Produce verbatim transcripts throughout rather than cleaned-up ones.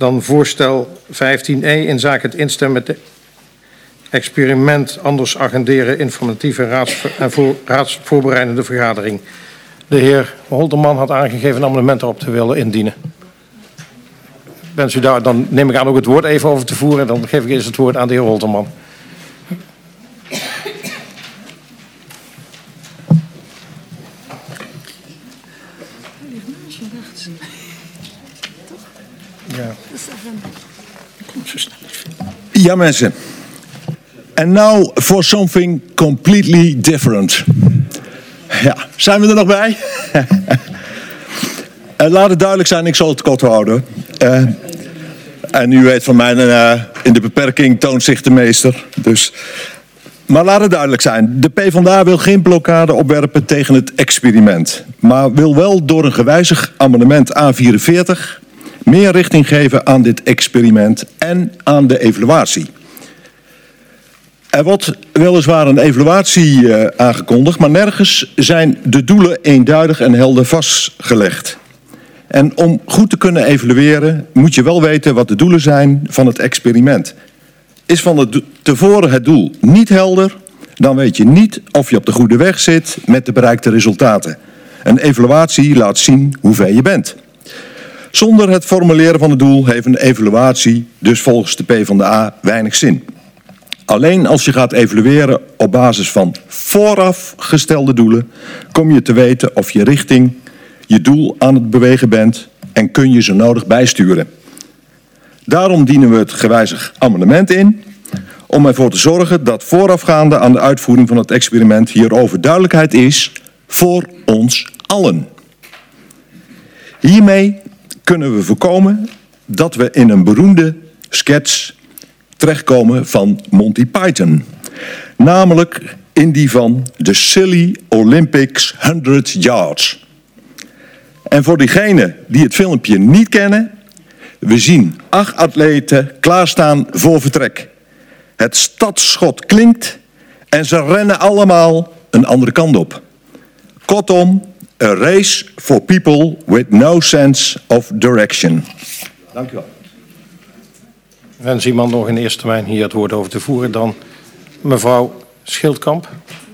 Dan voorstel vijftien e in zaken het instemmen met de experiment anders agenderen informatieve raads- en voor, raadsvoorbereidende vergadering. De heer Holterman had aangegeven een amendement erop te willen indienen. Wens u daar, dan neem ik aan ook het woord even over te voeren. Dan geef ik eerst het woord aan de heer Holterman. Ja. Ja, mensen. And now for something completely different. Ja, zijn we er nog bij? uh, laat het duidelijk zijn, ik zal het kort houden. Uh, en u weet van mij, uh, in de beperking toont zich de meester. Dus. Maar laat het duidelijk zijn. De PvdA wil geen blokkade opwerpen tegen het experiment. Maar wil wel door een gewijzigd amendement A vierenveertig... meer richting geven aan dit experiment en aan de evaluatie. Er wordt weliswaar een evaluatie uh, aangekondigd, maar nergens zijn de doelen eenduidig en helder vastgelegd. En om goed te kunnen evalueren moet je wel weten wat de doelen zijn van het experiment. Is van het tevoren het doel niet helder, dan weet je niet of je op de goede weg zit met de bereikte resultaten. Een evaluatie laat zien hoe ver je bent. Zonder het formuleren van het doel heeft een evaluatie dus volgens de PvdA weinig zin. Alleen als je gaat evalueren op basis van vooraf gestelde doelen, kom je te weten of je richting je doel aan het bewegen bent en kun je zo nodig bijsturen. Daarom dienen we het gewijzigd amendement in, om ervoor te zorgen dat voorafgaande aan de uitvoering van het experiment hierover duidelijkheid is voor ons allen. Hiermee kunnen we voorkomen dat we in een beroemde sketch terechtkomen van Monty Python. Namelijk in die van The Silly Olympics honderd yards. En voor diegenen die het filmpje niet kennen, we zien acht atleten klaarstaan voor vertrek. Het startschot klinkt en ze rennen allemaal een andere kant op. Kortom, a race for people with no sense of direction. Dank u wel. Wens iemand nog in eerste termijn hier het woord over te voeren, dan mevrouw Schildkamp.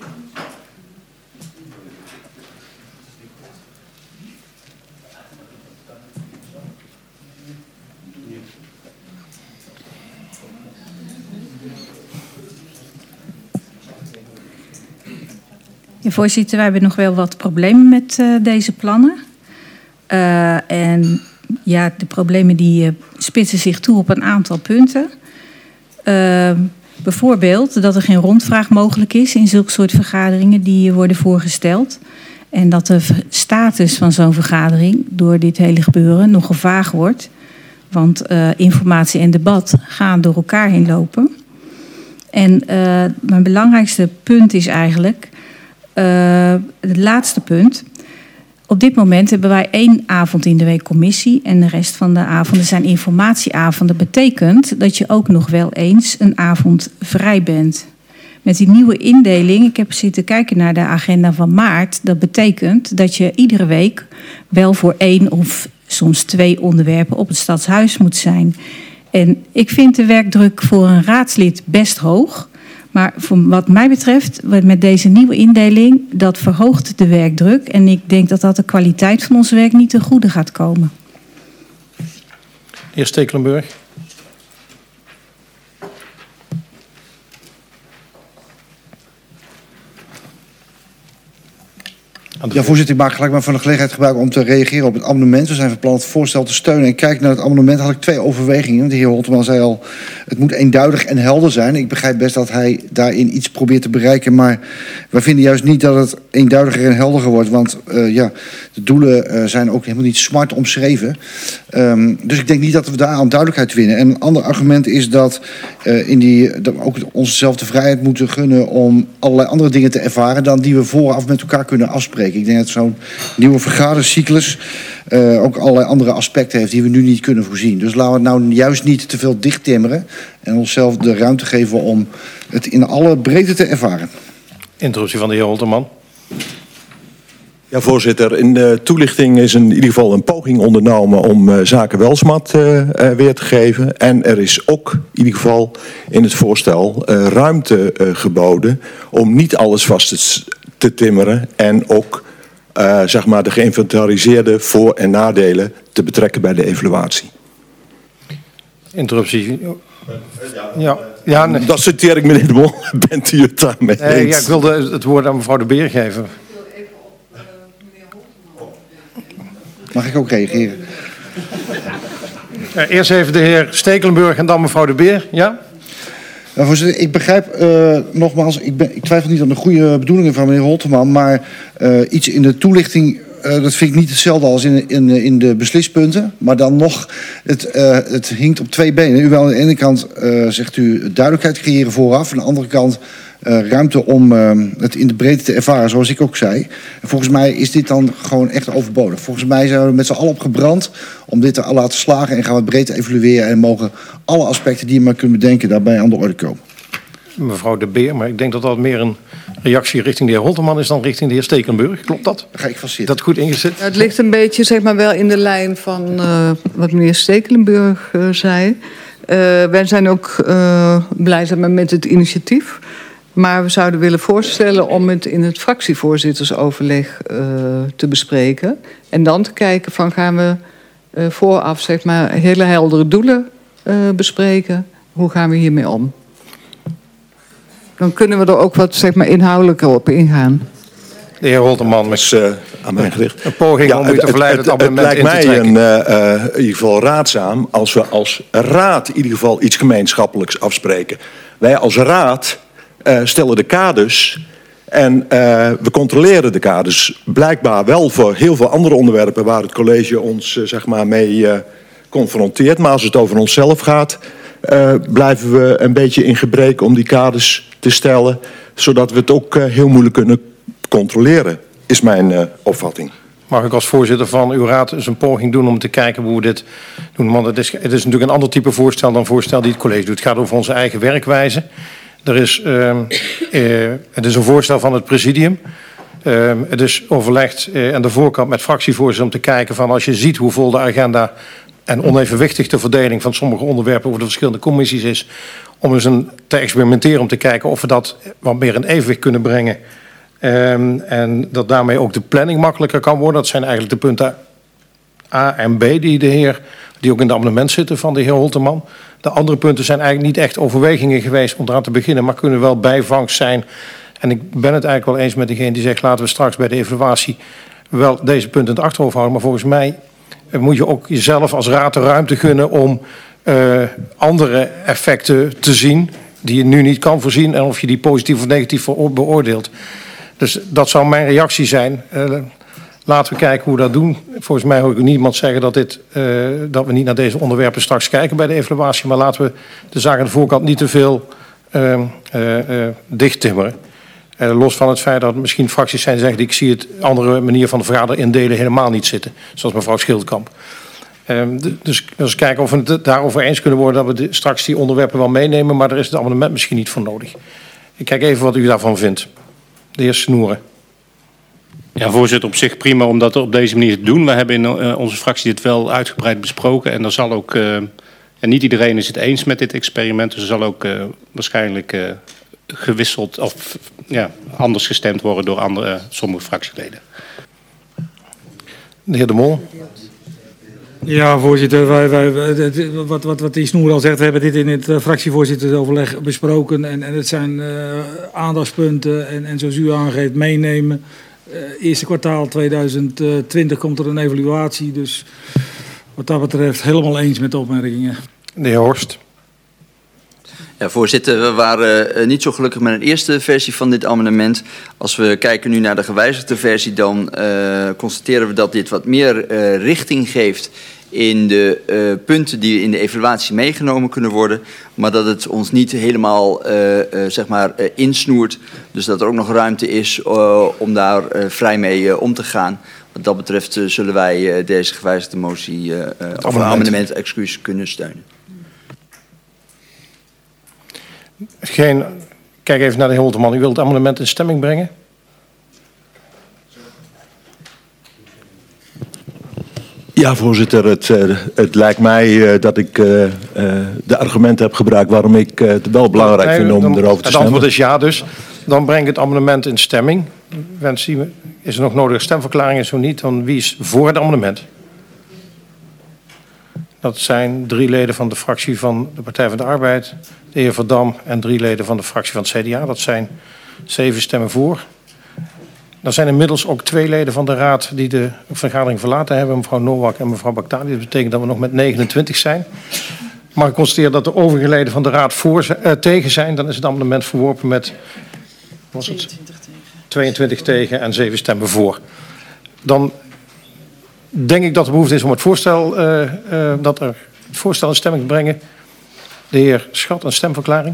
Ja, voorzitter, wij hebben nog wel wat problemen met uh, deze plannen. Uh, en ja, de problemen die uh, spitsen zich toe op een aantal punten. Uh, bijvoorbeeld dat er geen rondvraag mogelijk is in zulke soort vergaderingen die worden voorgesteld. En dat de status van zo'n vergadering door dit hele gebeuren nog vaag wordt. Want uh, informatie en debat gaan door elkaar heen lopen. En uh, mijn belangrijkste punt is eigenlijk uh, het laatste punt. Op dit moment hebben wij één avond in de week commissie en de rest van de avonden zijn informatieavonden. Dat betekent dat je ook nog wel eens een avond vrij bent. Met die nieuwe indeling, ik heb zitten kijken naar de agenda van maart. Dat betekent dat je iedere week wel voor één of soms twee onderwerpen op het Stadshuis moet zijn. En ik vind de werkdruk voor een raadslid best hoog. Maar voor wat mij betreft, met deze nieuwe indeling, dat verhoogt de werkdruk. En ik denk dat dat de kwaliteit van ons werk niet ten goede gaat komen. De heer Stekelenburg. Ja, voorzitter, ik maak gelijk maar van de gelegenheid gebruik om te reageren op het amendement. We zijn van plan het voorstel te steunen. En kijk naar het amendement, had ik twee overwegingen. De heer Holterman zei al, het moet eenduidig en helder zijn. Ik begrijp best dat hij daarin iets probeert te bereiken. Maar wij vinden juist niet dat het eenduidiger en helderder wordt. Want uh, ja, de doelen uh, zijn ook helemaal niet smart omschreven. Um, dus ik denk niet dat we daar aan duidelijkheid winnen. En een ander argument is dat, uh, in die, dat we ook onszelf de vrijheid moeten gunnen om allerlei andere dingen te ervaren dan die we vooraf met elkaar kunnen afspreken. Ik denk dat zo'n nieuwe vergadercyclus uh, ook allerlei andere aspecten heeft die we nu niet kunnen voorzien. Dus laten we het nou juist niet te veel dichttimmeren en onszelf de ruimte geven om het in alle breedte te ervaren. Interruptie van de heer Holterman. Ja, voorzitter. In de toelichting is in ieder geval een poging ondernomen om uh, zaken Welsmat uh, uh, weer te geven. En er is ook in ieder geval in het voorstel uh, ruimte uh, geboden om niet alles vast te, te timmeren. En ook uh, zeg maar de geïnventariseerde voor- en nadelen te betrekken bij de evaluatie. Interruptie. Ja, ja nee. Dat citeer ik, meneer De Mol. Bent u het daarmee eens? Nee, ja, ik wilde het woord aan mevrouw De Beer geven. Mag ik ook reageren? Uh, eerst even de heer Stekelenburg en dan mevrouw De Beer. Ja? Nou, voorzitter, ik begrijp uh, nogmaals, ik, ben, ik twijfel niet aan de goede bedoelingen van meneer Holteman, maar uh, iets in de toelichting, uh, dat vind ik niet hetzelfde als in, in, in de beslispunten. Maar dan nog, het, uh, het hinkt op twee benen. U wil aan de ene kant, uh, zegt u, duidelijkheid creëren vooraf. Aan de andere kant uh, ruimte om uh, het in de breedte te ervaren, zoals ik ook zei. En volgens mij is dit dan gewoon echt overbodig. Volgens mij zijn we er met z'n allen op gebrand om dit te laten slagen en gaan we het breed evalueren en mogen alle aspecten die je maar kunt bedenken daarbij aan de orde komen. Mevrouw De Beer, maar ik denk dat dat meer een reactie richting de heer Holteman is dan richting de heer Stekelenburg. Klopt dat? Daar ga ik van zitten. Dat goed ingezet? Het ligt een beetje zeg maar, wel in de lijn van uh, wat meneer Stekelenburg uh, zei. Uh, wij zijn ook uh, blij zeg maar, met het initiatief. Maar we zouden willen voorstellen om het in het fractievoorzittersoverleg uh, te bespreken. En dan te kijken van gaan we uh, vooraf zeg maar, hele heldere doelen uh, bespreken. Hoe gaan we hiermee om? Dan kunnen we er ook wat zeg maar, inhoudelijker op ingaan. De heer Holteman is uh, aan mij gericht. Een poging ja, om u te verleiden het, het, het, abonnement het lijkt in te mij trekken. Een, uh, uh, in ieder geval raadzaam als we als raad in ieder geval iets gemeenschappelijks afspreken. Wij als raad uh, stellen de kaders en uh, we controleren de kaders. Blijkbaar wel voor heel veel andere onderwerpen waar het college ons uh, zeg maar mee uh, confronteert. Maar als het over onszelf gaat, uh, blijven we een beetje in gebrek om die kaders te stellen, zodat we het ook uh, heel moeilijk kunnen controleren, is mijn uh, opvatting. Mag ik als voorzitter van uw raad eens een poging doen om te kijken hoe we dit doen? Want het is, het is natuurlijk een ander type voorstel dan voorstel die het college doet. Het gaat over onze eigen werkwijze. Er is, uh, uh, het is een voorstel van het presidium. Uh, het is overlegd uh, aan de voorkant met fractievoorzitters om te kijken van als je ziet hoe vol de agenda en onevenwichtig de verdeling van sommige onderwerpen over de verschillende commissies is, om eens een, te experimenteren om te kijken of we dat wat meer in evenwicht kunnen brengen. Um, en dat daarmee ook de planning makkelijker kan worden. Dat zijn eigenlijk de punten A en B die de heer, die ook in het amendement zitten van de heer Holteman. De andere punten zijn eigenlijk niet echt overwegingen geweest om eraan te beginnen, maar kunnen wel bijvangst zijn. En ik ben het eigenlijk wel eens met degene die zegt laten we straks bij de evaluatie wel deze punten in het achterhoofd houden. Maar volgens mij moet je ook jezelf als raad de ruimte gunnen om uh, andere effecten te zien die je nu niet kan voorzien en of je die positief of negatief beoordeelt. Dus dat zou mijn reactie zijn. Uh, laten we kijken hoe we dat doen. Volgens mij hoor ik niemand zeggen dat, dit, uh, dat we niet naar deze onderwerpen straks kijken bij de evaluatie. Maar laten we de zaak aan de voorkant niet te veel uh, uh, uh, dichttimmeren. Uh, los van het feit dat er misschien fracties zijn die zeggen ik zie het andere manier van de vergadering indelen helemaal niet zitten. Zoals mevrouw Schildkamp. Uh, dus eens kijken of we het daarover eens kunnen worden dat we de, straks die onderwerpen wel meenemen. Maar daar is het amendement misschien niet voor nodig. Ik kijk even wat u daarvan vindt. De heer Snoeren. Ja, voorzitter, op zich prima om dat op deze manier te doen. We hebben in uh, onze fractie dit wel uitgebreid besproken. En er zal ook, uh, en niet iedereen is het eens met dit experiment. Dus er zal ook uh, waarschijnlijk uh, gewisseld of ja, anders gestemd worden door andere, uh, sommige fractieleden. De heer De Mol. Ja, voorzitter. Wij, wij, wat, wat, wat die Snoer al zegt, we hebben dit in het uh, fractievoorzittersoverleg besproken. En, en het zijn uh, aandachtspunten en, en zoals u aangeeft meenemen. Uh, eerste kwartaal tweeduizend twintig komt er een evaluatie. Dus wat dat betreft helemaal eens met de opmerkingen. De heer Horst. Ja, voorzitter, we waren uh, niet zo gelukkig met een eerste versie van dit amendement. Als we kijken nu naar de gewijzigde versie, dan uh, constateren we dat dit wat meer uh, richting geeft in de uh, punten die in de evaluatie meegenomen kunnen worden, maar dat het ons niet helemaal uh, uh, zeg maar, uh, insnoert. Dus dat er ook nog ruimte is uh, om daar uh, vrij mee uh, om te gaan. Wat dat betreft uh, zullen wij uh, deze gewijzigde motie, uh, uh, of amendement, excuus, kunnen steunen. Geen, kijk even naar de heer Holteman. U wilt het amendement in stemming brengen? Ja, voorzitter. Het, uh, het lijkt mij uh, dat ik uh, uh, de argumenten heb gebruikt waarom ik uh, het wel belangrijk Nee, vind om dan, erover te het stemmen. antwoord is ja dus. Dan breng ik het amendement in stemming. Wens, is er nog nodige stemverklaring? Zo niet, dan wie is voor het amendement? Dat zijn drie leden van de fractie van de Partij van de Arbeid, de heer Verdam en drie leden van de fractie van het C D A. Dat zijn zeven stemmen voor. Er zijn inmiddels ook twee leden van de Raad die de vergadering verlaten hebben, mevrouw Nowak en mevrouw Bakhtali. Dat betekent dat we nog met negenentwintig zijn. Maar ik constateer dat de overige leden van de Raad voor, uh, tegen zijn. Dan is het amendement verworpen met was het? tweeëntwintig tegen. tweeëntwintig tegen en zeven stemmen voor. Dan denk ik dat er behoefte is om het voorstel, uh, uh, dat er het voorstel in stemming te brengen. De heer Schat, een stemverklaring.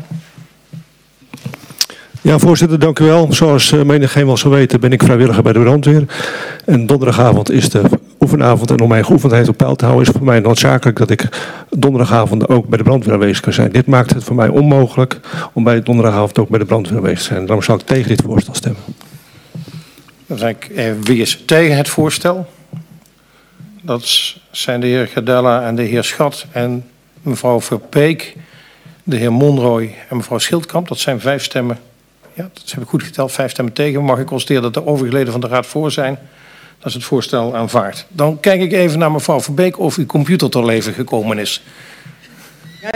Ja, voorzitter, dank u wel. Zoals uh, menigeen wel zal weten ben ik vrijwilliger bij de brandweer. En donderdagavond is de oefenavond. En om mij geoefend heeft op peil te houden is het voor mij noodzakelijk dat ik donderdagavond ook bij de brandweer aanwezig kan zijn. Dit maakt het voor mij onmogelijk om bij donderdagavond ook bij de brandweer aanwezig te zijn. Daarom zal ik tegen dit voorstel stemmen. Dan zeg ik, eh, wie is tegen het voorstel? Dat zijn de heer Gadella en de heer Schat en mevrouw Verbeek, de heer Monroy en mevrouw Schildkamp. Dat zijn vijf stemmen. Ja, dat heb ik goed geteld. Vijf stemmen tegen. Mag ik constateren dat de overige leden van de Raad voor zijn? Dat is het voorstel aanvaard. Dan kijk ik even naar mevrouw Verbeek of uw computer tot leven gekomen is.